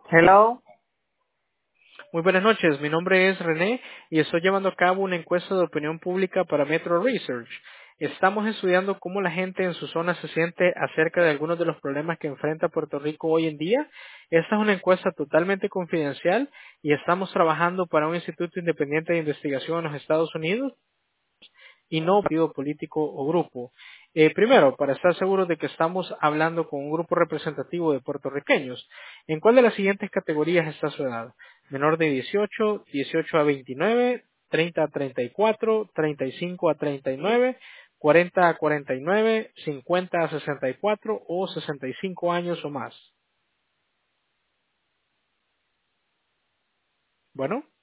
Hello. Muy buenas noches, mi nombre es René y estoy llevando a cabo una encuesta de opinión pública para Metro Research. Estamos estudiando cómo la gente en su zona se siente acerca de algunos de los problemas que enfrenta Puerto Rico hoy en día. Esta es una encuesta totalmente confidencial y estamos trabajando para un instituto independiente de investigación en los Estados Unidos y no partido político o grupo. Primero, para estar seguros de que estamos hablando con un grupo representativo de puertorriqueños, ¿en cuál de las siguientes categorías está su edad? Menor de 18, 18 a 29, 30 a 34, 35 a 39, 40 a 49, 50 a 64 o 65 años o más. Bueno.